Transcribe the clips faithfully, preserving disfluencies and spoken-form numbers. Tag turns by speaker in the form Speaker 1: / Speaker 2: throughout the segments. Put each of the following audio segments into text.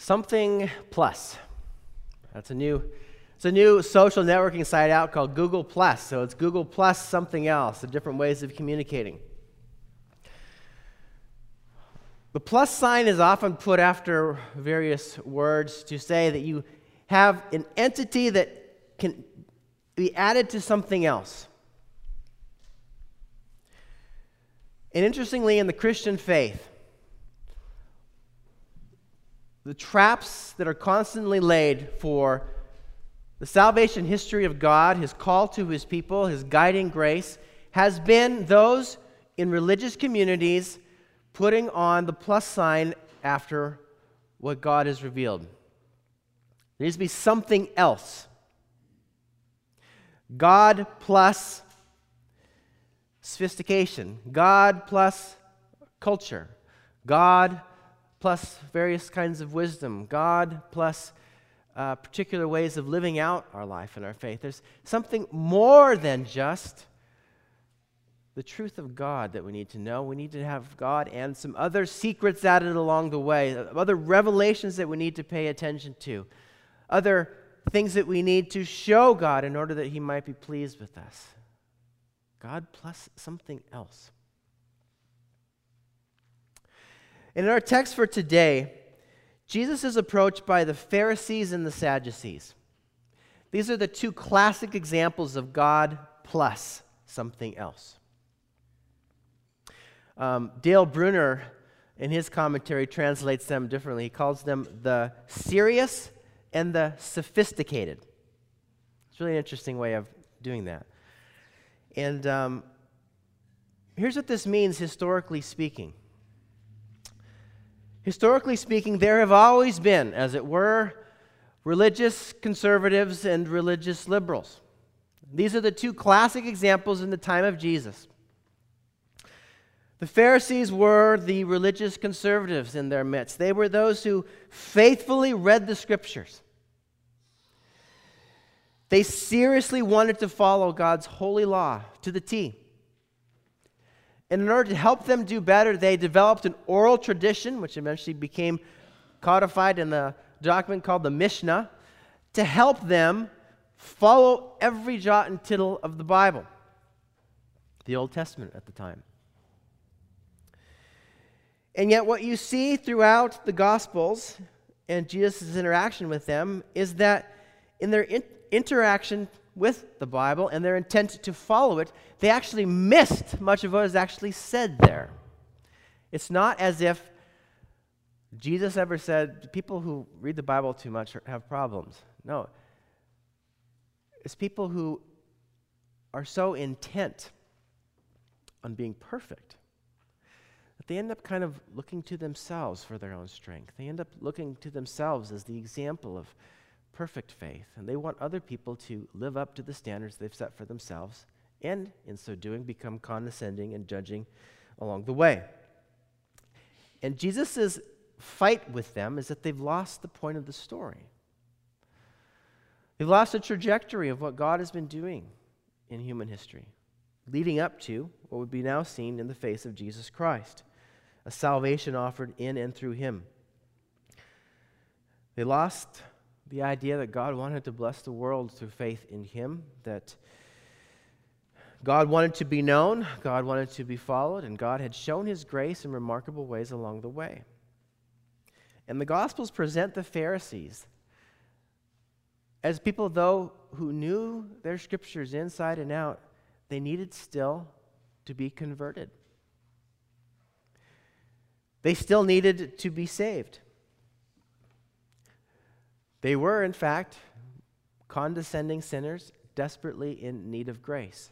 Speaker 1: Something Plus. That's a new, it's a new social networking site out called Google Plus. So it's Google Plus something else, the different ways of communicating. The plus sign is often put after various words to say that you have an entity that can be added to something else. And interestingly, in the Christian faith, the traps that are constantly laid for the salvation history of God, His call to His people, His guiding grace, has been those in religious communities putting on the plus sign after what God has revealed. There needs to be something else. God plus sophistication. God plus culture. God plus various kinds of wisdom. God plus uh, particular ways of living out our life and our faith. There's something more than just the truth of God that we need to know. We need to have God and some other secrets added along the way, other revelations that we need to pay attention to, other things that we need to show God in order that He might be pleased with us. God plus something else. In our text for today, Jesus is approached by the Pharisees and the Sadducees. These are the two classic examples of God plus something else. Um, Dale Bruner, in his commentary, translates them differently. He calls them the serious and the sophisticated. It's really an interesting way of doing that. And um, here's what this means historically speaking. Historically speaking, there have always been, as it were, religious conservatives and religious liberals. These are the two classic examples in the time of Jesus. The Pharisees were the religious conservatives in their midst. They were those who faithfully read the Scriptures. They seriously wanted to follow God's holy law to the T. And in order to help them do better, they developed an oral tradition, which eventually became codified in the document called the Mishnah, to help them follow every jot and tittle of the Bible, the Old Testament at the time. And yet what you see throughout the Gospels and Jesus' interaction with them is that in their in- interaction with the Bible and their intent to follow it, they actually missed much of what is actually said there. It's not as if Jesus ever said, people who read the Bible too much have problems. No. It's people who are so intent on being perfect that they end up kind of looking to themselves for their own strength. They end up looking to themselves as the example of perfect faith, and they want other people to live up to the standards they've set for themselves, and in so doing become condescending and judging along the way. And Jesus' fight with them is that they've lost the point of the story. They've lost the trajectory of what God has been doing in human history, leading up to what would be now seen in the face of Jesus Christ, a salvation offered in and through Him. They lost the idea that God wanted to bless the world through faith in Him, that God wanted to be known, God wanted to be followed, and God had shown His grace in remarkable ways along the way. And the Gospels present the Pharisees as people, though, who knew their Scriptures inside and out, they needed still to be converted. They still needed to be saved. They were, in fact, condescending sinners, desperately in need of grace.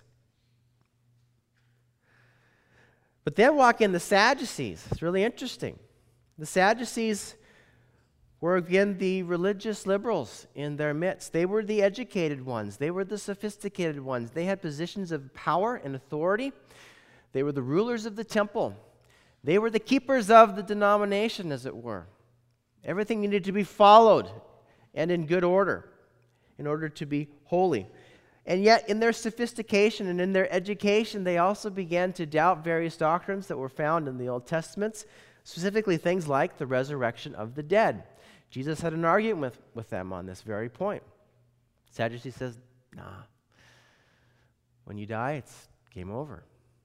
Speaker 1: But then walk in the Sadducees. It's really interesting. The Sadducees were, again, the religious liberals in their midst. They were the educated ones. They were the sophisticated ones. They had positions of power and authority. They were the rulers of the temple. They were the keepers of the denomination, as it were. Everything needed to be followed and in good order in order to be holy. And yet, in their sophistication and in their education, they also began to doubt various doctrines that were found in the Old Testament, specifically things like the resurrection of the dead. Jesus had an argument with, with them on this very point. Sadducee says, nah. When you die, it's game over.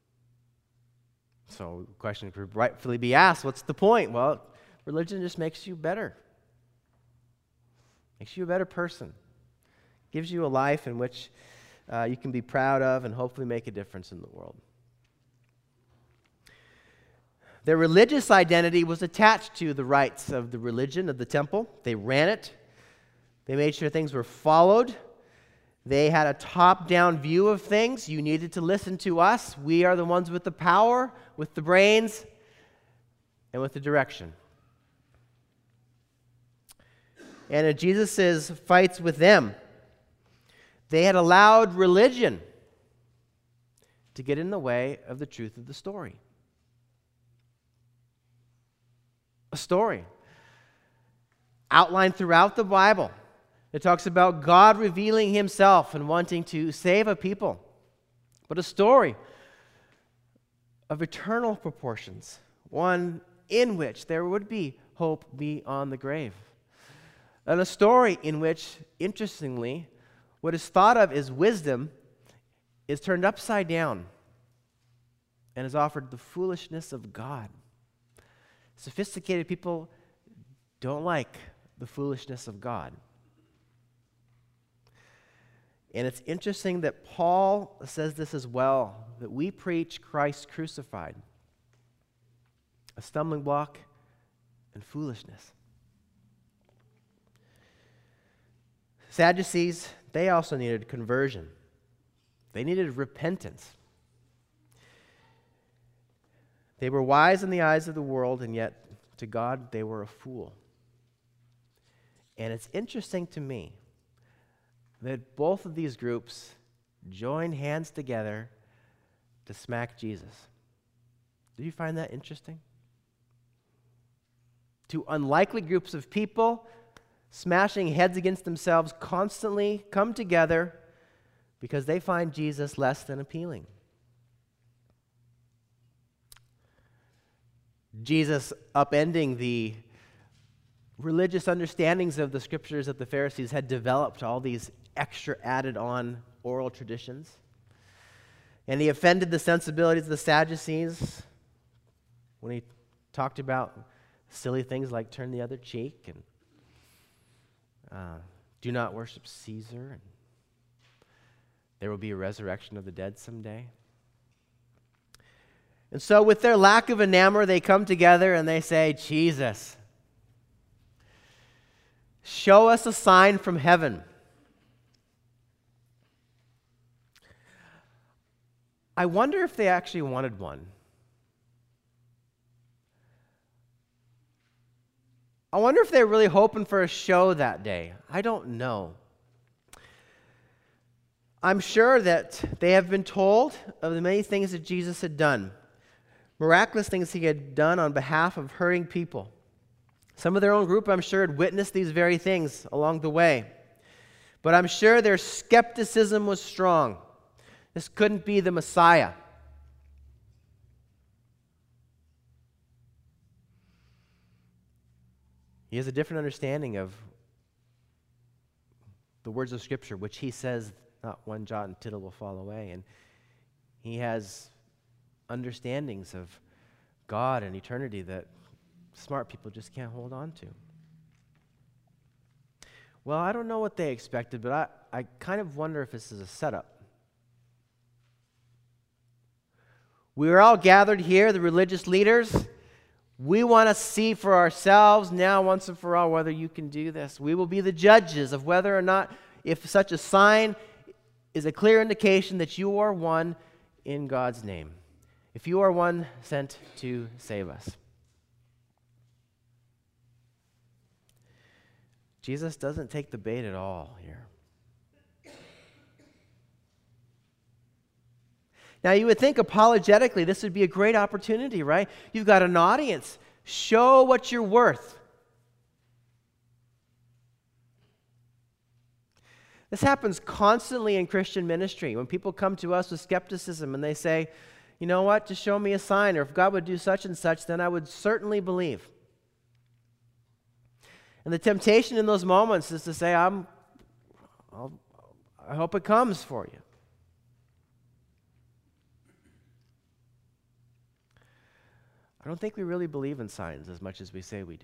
Speaker 1: So the question could rightfully be asked, what's the point? Well, religion just makes you better. Makes you a better person. Gives you a life in which uh, you can be proud of and hopefully make a difference in the world. Their religious identity was attached to the rites of the religion of the temple. They ran it. They made sure things were followed. They had a top-down view of things. You needed to listen to us. We are the ones with the power, with the brains, and with the direction. And in Jesus' fights with them, they had allowed religion to get in the way of the truth of the story. A story outlined throughout the Bible. It talks about God revealing himself and wanting to save a people. But a story of eternal proportions, one in which there would be hope beyond the grave. And a story in which, interestingly, what is thought of as wisdom is turned upside down and is offered the foolishness of God. Sophisticated people don't like the foolishness of God. And it's interesting that Paul says this as well, that we preach Christ crucified, a stumbling block and foolishness. Sadducees, they also needed conversion. They needed repentance. They were wise in the eyes of the world, and yet to God they were a fool. And it's interesting to me that both of these groups joined hands together to smack Jesus. Do you find that interesting? Two unlikely groups of people smashing heads against themselves constantly come together because they find Jesus less than appealing. Jesus upending the religious understandings of the scriptures that the Pharisees had developed, all these extra added on oral traditions. And he offended the sensibilities of the Sadducees when he talked about silly things like turn the other cheek and uh, do not worship Caesar, and there will be a resurrection of the dead someday. And so with their lack of enamor, they come together and they say, Jesus, show us a sign from heaven. I wonder if they actually wanted one. I wonder if they were really hoping for a show that day. I don't know. I'm sure that they have been told of the many things that Jesus had done, miraculous things he had done on behalf of hurting people. Some of their own group, I'm sure, had witnessed these very things along the way. But I'm sure their skepticism was strong. This couldn't be the Messiah. He has a different understanding of the words of Scripture, which he says not one jot and tittle will fall away. And he has understandings of God and eternity that smart people just can't hold on to. Well, I don't know what they expected, but I, I kind of wonder if this is a setup. We are all gathered here, the religious leaders. We want to see for ourselves now, once and for all, whether you can do this. We will be the judges of whether or not, if such a sign is a clear indication that you are one in God's name. If you are one sent to save us. Jesus doesn't take the bait at all here. Now, you would think apologetically this would be a great opportunity, right? You've got an audience. Show what you're worth. This happens constantly in Christian ministry. When people come to us with skepticism and they say, you know what, just show me a sign, or if God would do such and such, then I would certainly believe. And the temptation in those moments is to say, I'm, I'll, I hope it comes for you. I don't think we really believe in signs as much as we say we do.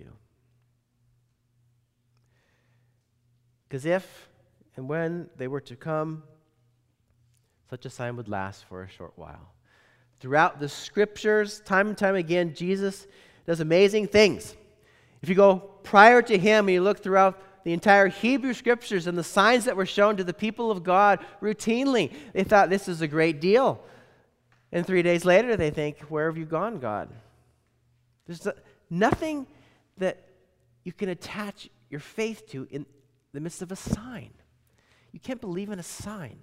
Speaker 1: Because if and when they were to come, such a sign would last for a short while. Throughout the Scriptures, time and time again, Jesus does amazing things. If you go prior to him and you look throughout the entire Hebrew Scriptures and the signs that were shown to the people of God routinely, they thought this is a great deal. And three days later, they think, where have you gone, God? There's nothing that you can attach your faith to in the midst of a sign. You can't believe in a sign.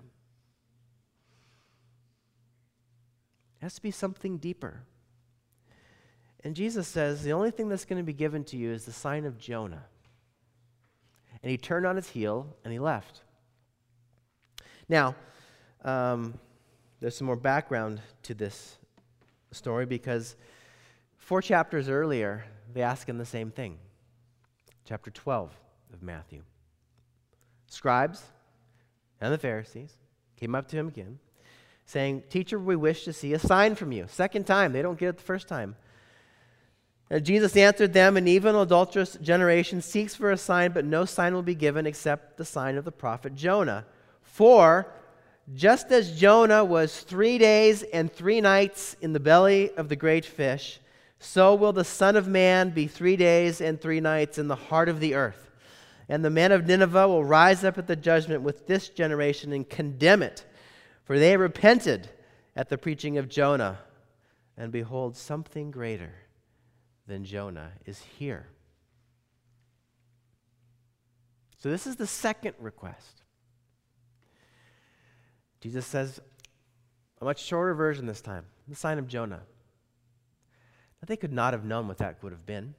Speaker 1: It has to be something deeper. And Jesus says the only thing that's going to be given to you is the sign of Jonah. And he turned on his heel and he left. Now, um, there's some more background to this story because four chapters earlier, they ask him the same thing. Chapter twelve of Matthew. Scribes and the Pharisees came up to him again, saying, Teacher, we wish to see a sign from you. Second time. They don't get it the first time. And Jesus answered them, An evil and adulterous generation seeks for a sign, but no sign will be given except the sign of the prophet Jonah. For just as Jonah was three days and three nights in the belly of the great fish, so will the Son of Man be three days and three nights in the heart of the earth. And the men of Nineveh will rise up at the judgment with this generation and condemn it. For they repented at the preaching of Jonah. And behold, something greater than Jonah is here. So this is the second request. Jesus says, a much shorter version this time, the sign of Jonah. But they could not have known what that would have been.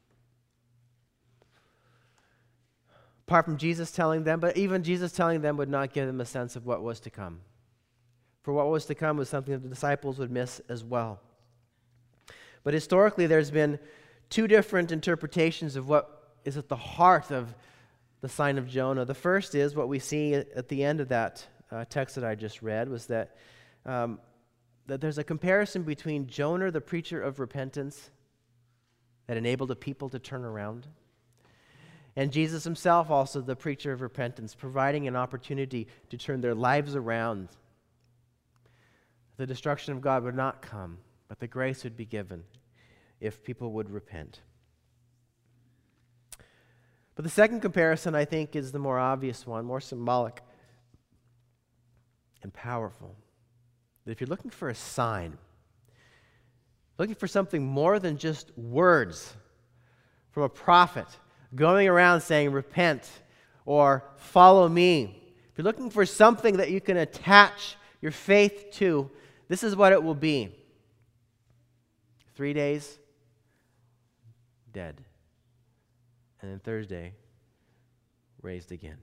Speaker 1: Apart from Jesus telling them, but even Jesus telling them would not give them a sense of what was to come. For what was to come was something that the disciples would miss as well. But historically, there's been two different interpretations of what is at the heart of the sign of Jonah. The first is what we see at the end of that uh, text that I just read, was that um, that there's a comparison between Jonah, the preacher of repentance, that enabled a people to turn around, and Jesus himself, also the preacher of repentance, providing an opportunity to turn their lives around. The destruction of God would not come, but the grace would be given if people would repent. But the second comparison, I think, is the more obvious one, more symbolic and powerful. That if you're looking for a sign, looking for something more than just words from a prophet going around saying, repent, or follow me. If you're looking for something that you can attach your faith to, this is what it will be. Three days, dead. And then Thursday, raised again.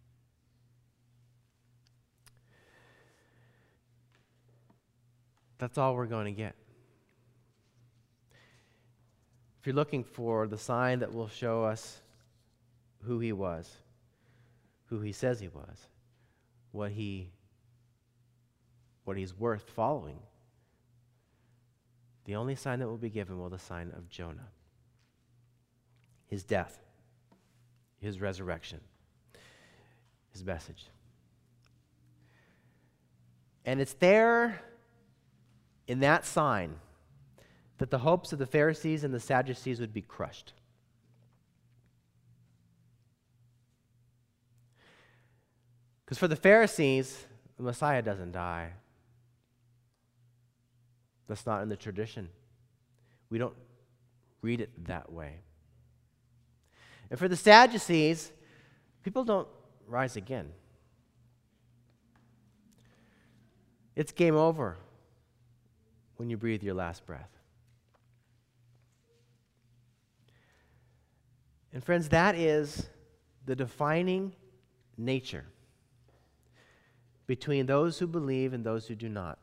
Speaker 1: That's all we're going to get. If you're looking for the sign that will show us who he was, who he says he was, what he what he's worth following, the only sign that will be given will be the sign of Jonah. His death, his resurrection, his message. And it's there in that sign that the hopes of the Pharisees and the Sadducees would be crushed. Because for the Pharisees, the Messiah doesn't die. That's not in the tradition. We don't read it that way. And for the Sadducees, people don't rise again. It's game over when you breathe your last breath. And friends, that is the defining nature between those who believe and those who do not,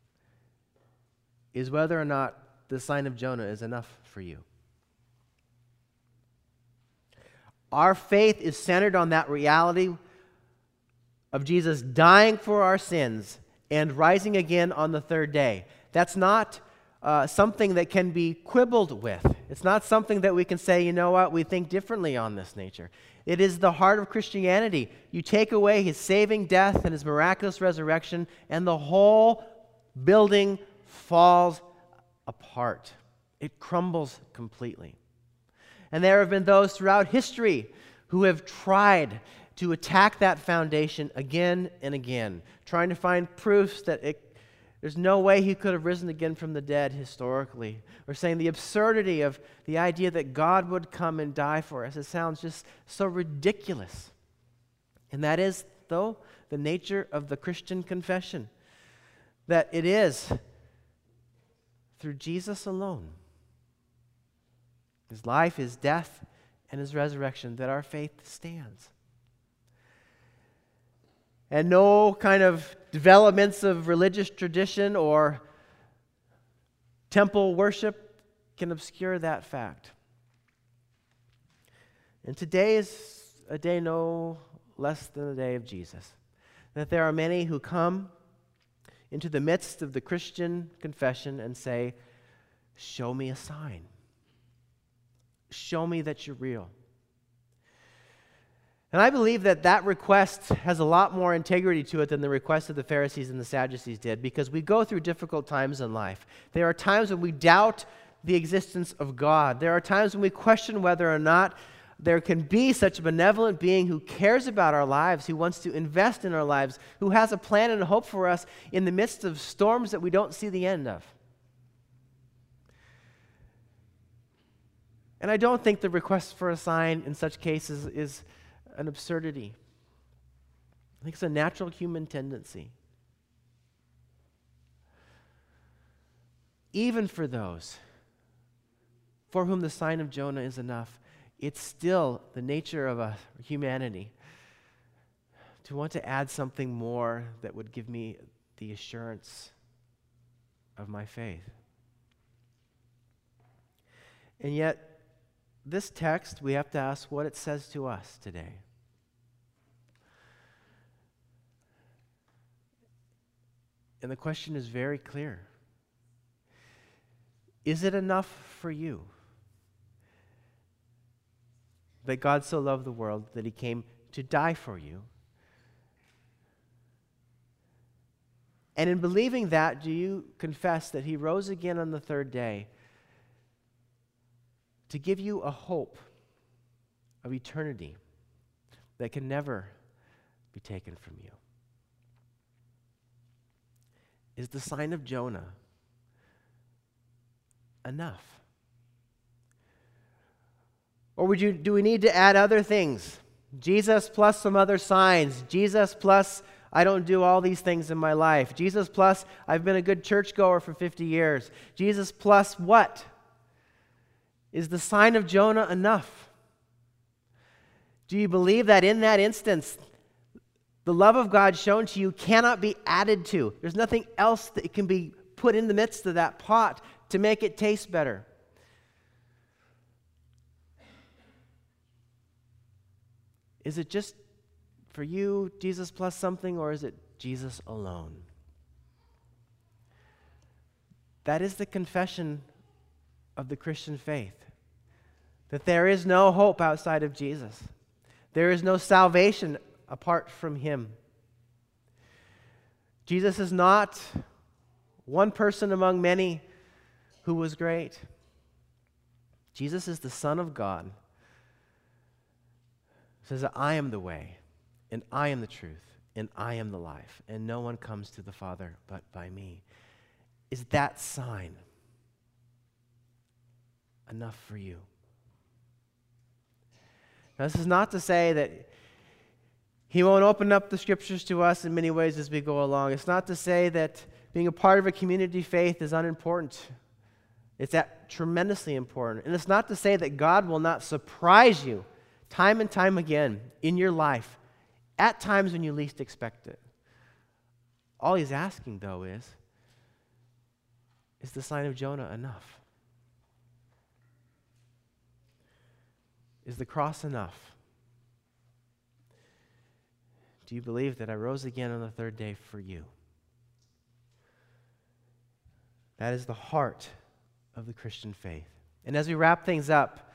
Speaker 1: is whether or not the sign of Jonah is enough for you. Our faith is centered on that reality of Jesus dying for our sins and rising again on the third day. That's not uh, something that can be quibbled with. It's not something that we can say, you know what, we think differently on this nature. It is the heart of Christianity. You take away his saving death and his miraculous resurrection, and the whole building falls apart. It crumbles completely. And there have been those throughout history who have tried to attack that foundation again and again, trying to find proofs that it, there's no way he could have risen again from the dead historically, or saying the absurdity of the idea that God would come and die for us. It sounds just so ridiculous. And that is, though, the nature of the Christian confession, that it is through Jesus alone, his life, his death, and his resurrection, that our faith stands. And no kind of developments of religious tradition or temple worship can obscure that fact. And today is a day no less than the day of Jesus. That there are many who come into the midst of the Christian confession and say, show me a sign. Show me that you're real. And I believe that that request has a lot more integrity to it than the request of the Pharisees and the Sadducees did, because we go through difficult times in life. There are times when we doubt the existence of God. There are times when we question whether or not there can be such a benevolent being who cares about our lives, who wants to invest in our lives, who has a plan and a hope for us in the midst of storms that we don't see the end of. And I don't think the request for a sign in such cases is an absurdity. I think it's a natural human tendency. Even for those for whom the sign of Jonah is enough, it's still the nature of a humanity to want to add something more that would give me the assurance of my faith. And yet, this text, we have to ask what it says to us today. And the question is very clear. Is it enough for you that God so loved the world that he came to die for you? And in believing that, do you confess that he rose again on the third day to give you a hope of eternity that can never be taken from you? Is the sign of Jonah enough? Or would you, do we need to add other things? Jesus plus some other signs. Jesus plus I don't do all these things in my life. Jesus plus I've been a good churchgoer for fifty years. Jesus plus what? Is the sign of Jonah enough? Do you believe that in that instance, the love of God shown to you cannot be added to? There's nothing else that can be put in the midst of that pot to make it taste better. Is it just for you, Jesus plus something, or is it Jesus alone? That is the confession of the Christian faith, that there is no hope outside of Jesus. There is no salvation apart from him. Jesus is not one person among many who was great. Jesus is the Son of God. He says that I am the way, and I am the truth, and I am the life, and no one comes to the Father but by me. Is that sign enough for you? Now, this is not to say that he won't open up the scriptures to us in many ways as we go along. It's not to say that being a part of a community faith is unimportant. It's that tremendously important. And it's not to say that God will not surprise you time and time again in your life at times when you least expect it. All he's asking, though, is, is the sign of Jonah enough? Is the cross enough? Do you believe that I rose again on the third day for you? That is the heart of the Christian faith. And as we wrap things up,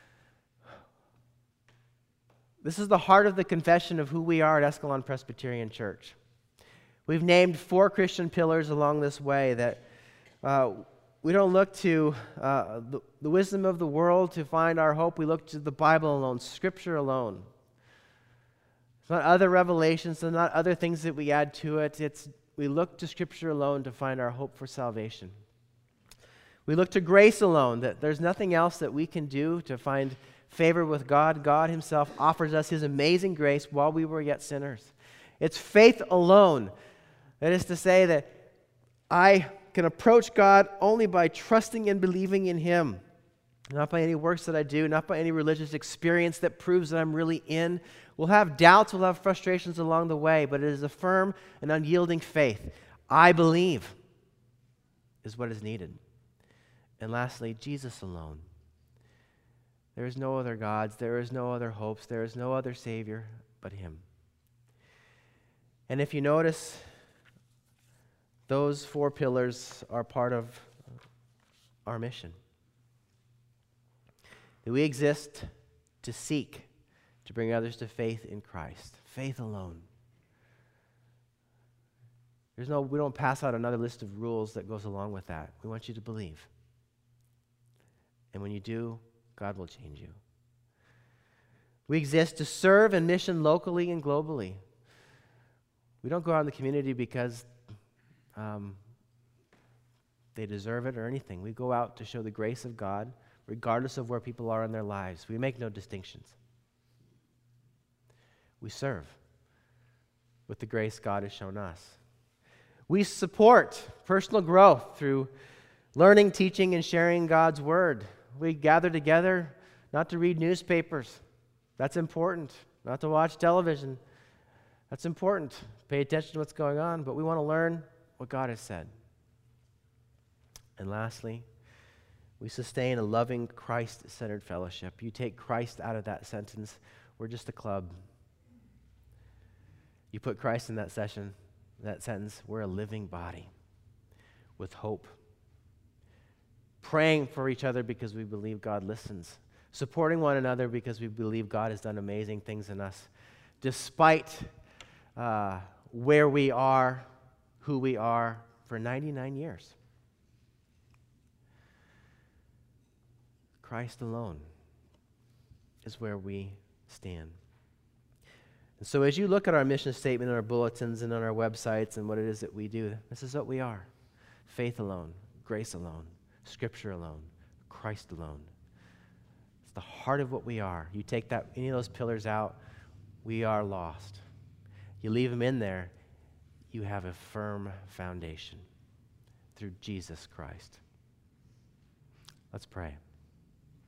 Speaker 1: this is the heart of the confession of who we are at Escalon Presbyterian Church. We've named four Christian pillars along this way that uh, we don't look to uh, the, the wisdom of the world to find our hope. We look to the Bible alone, Scripture alone. It's not other revelations, it's not other things that we add to it. It's we look to Scripture alone to find our hope for salvation. We look to grace alone, that there's nothing else that we can do to find favor with God. God himself offers us his amazing grace while we were yet sinners. It's faith alone. That is to say that I can approach God only by trusting and believing in him. Not by any works that I do, not by any religious experience that proves that I'm really in. We'll have doubts, we'll have frustrations along the way, but it is a firm and unyielding faith. I believe is what is needed. And lastly, Jesus alone. There is no other gods, there is no other hopes, there is no other Savior but him. And if you notice, those four pillars are part of our mission. That we exist to seek to bring others to faith in Christ. Faith alone. There's no, we don't pass out another list of rules that goes along with that. We want you to believe. And when you do, God will change you. We exist to serve and mission locally and globally. We don't go out in the community because um, they deserve it or anything. We go out to show the grace of God, regardless of where people are in their lives. We make no distinctions. We serve with the grace God has shown us. We support personal growth through learning, teaching, and sharing God's word. We gather together not to read newspapers. That's important. Not to watch television. That's important. Pay attention to what's going on, but we want to learn what God has said. And lastly, we sustain a loving, Christ-centered fellowship. You take Christ out of that sentence, we're just a club. You put Christ in that session, that sentence, we're a living body with hope. Praying for each other because we believe God listens. Supporting one another because we believe God has done amazing things in us. Despite uh, where we are, who we are, for ninety-nine years. Christ alone is where we stand. And so as you look at our mission statement in our bulletins and on our websites and what it is that we do, this is what we are. Faith alone, grace alone, Scripture alone, Christ alone. It's the heart of what we are. You take that any of those pillars out, we are lost. You leave them in there, you have a firm foundation through Jesus Christ. Let's pray.